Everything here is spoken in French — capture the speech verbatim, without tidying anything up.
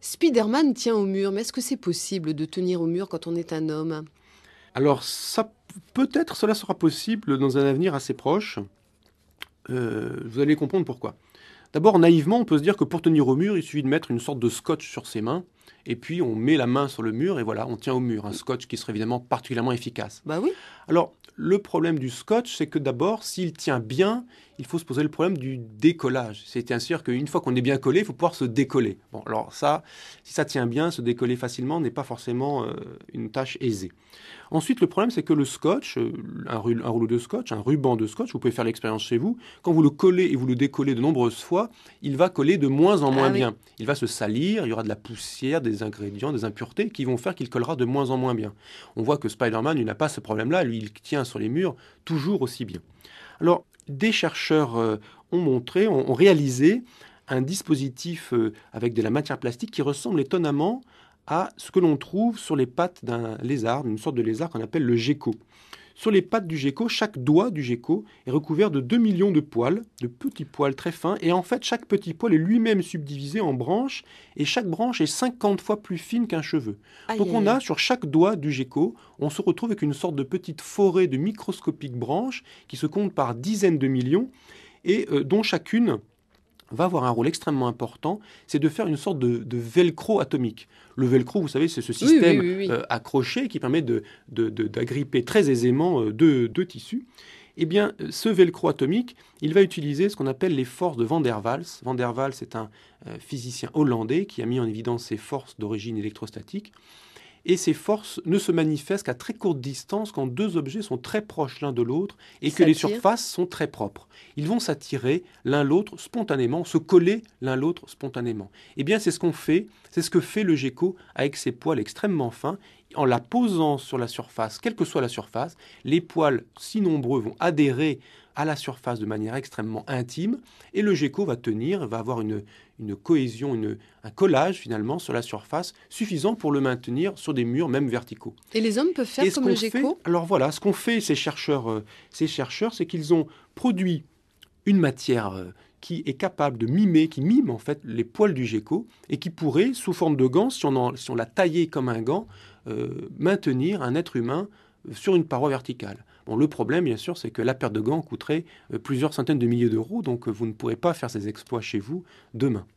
Spider-Man tient au mur, mais est-ce que c'est possible de tenir au mur quand on est un homme? Alors ça, peut-être cela sera possible dans un avenir assez proche. Euh, vous allez comprendre pourquoi. D'abord, naïvement, on peut se dire que pour tenir au mur, il suffit de mettre une sorte de scotch sur ses mains, et puis on met la main sur le mur, et voilà, on tient au mur. Un scotch qui serait évidemment particulièrement efficace. Bah oui. Alors, le problème du scotch, c'est que d'abord, s'il tient bien, il faut se poser le problème du décollage. C'est-à-dire qu'une fois qu'on est bien collé, il faut pouvoir se décoller. Bon, alors ça, si ça tient bien, se décoller facilement n'est pas forcément euh, une tâche aisée. Ensuite, le problème, c'est que le scotch, euh, un, ru- un rouleau de scotch, un ruban de scotch, vous pouvez faire l'expérience chez vous, quand vous le collez et vous le décollez de nombreuses fois, il va coller de moins en moins Ah oui. bien. Il va se salir, il y aura de la poussière, des ingrédients, des impuretés qui vont faire qu'il collera de moins en moins bien. On voit que Spider-Man, il n'a pas ce problème-là, lui, il tient sur les murs toujours aussi bien. Alors, des chercheurs euh, ont montré, ont, ont réalisé un dispositif euh, avec de la matière plastique qui ressemble étonnamment à ce que l'on trouve sur les pattes d'un lézard, une sorte de lézard qu'on appelle le gecko. Sur les pattes du gecko, chaque doigt du gecko est recouvert de deux millions de poils, de petits poils très fins, et en fait, chaque petit poil est lui-même subdivisé en branches, et chaque branche est cinquante fois plus fine qu'un cheveu. Aïe, Donc aïe, on a aïe. sur chaque doigt du gecko, on se retrouve avec une sorte de petite forêt de microscopiques branches qui se comptent par dizaines de millions, et euh, dont chacune va avoir un rôle extrêmement important, c'est de faire une sorte de, de velcro atomique. Le velcro, vous savez, c'est ce Oui, oui, système oui, oui. euh, accroché qui permet de, de- de- d'agripper très aisément euh, deux, deux tissus. Eh bien, euh, ce velcro atomique, il va utiliser ce qu'on appelle les forces de Van der Waals. Van der Waals est un euh, physicien hollandais qui a mis en évidence ces forces d'origine électrostatique. Et ces forces ne se manifestent qu'à très courte distance quand deux objets sont très proches l'un de l'autre Qui et que les s'attire. surfaces sont très propres. Ils vont s'attirer l'un l'autre spontanément, se coller l'un l'autre spontanément. Eh bien, c'est ce qu'on fait, c'est ce que fait le gecko avec ses poils extrêmement fins. En la posant sur la surface, quelle que soit la surface, les poils si nombreux vont adhérer à la surface de manière extrêmement intime et le gecko va tenir, va avoir une, une cohésion, une, un collage finalement sur la surface suffisant pour le maintenir sur des murs même verticaux. Et les hommes peuvent Et faire ce comme le qu'on fait, gecko? alors voilà, ce qu'ont fait ces chercheurs, euh, ces chercheurs, c'est qu'ils ont produit une matière euh, qui est capable de mimer, qui mime en fait les poils du gecko et qui pourrait, sous forme de gant, si on, en- si on l'a taillé comme un gant, euh, maintenir un être humain euh, sur une paroi verticale. Bon, le problème, bien sûr, c'est que la paire de gants coûterait euh, plusieurs centaines de milliers d'euros, donc euh, vous ne pourrez pas faire ces exploits chez vous demain.